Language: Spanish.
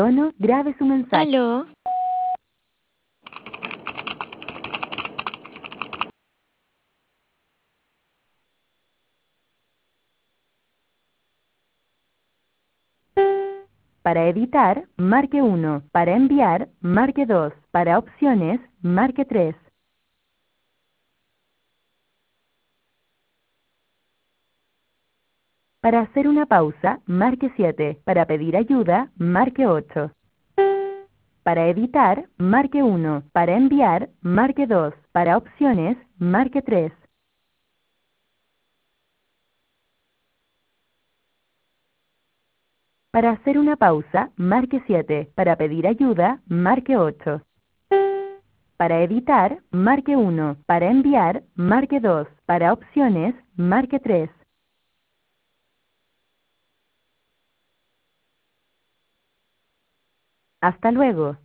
tono, grabe su mensaje. ¿Aló? Para editar, marque 1. Para enviar, marque 2. Para opciones, marque 3. Para hacer una pausa, marque 7. Para pedir ayuda, marque 8. Para editar, marque 1. Para enviar, marque 2. Para opciones, marque 3. Para hacer una pausa, marque 7. Para pedir ayuda, marque 8. Para editar, marque 1. Para enviar, marque 2. Para opciones, marque 3. Hasta luego.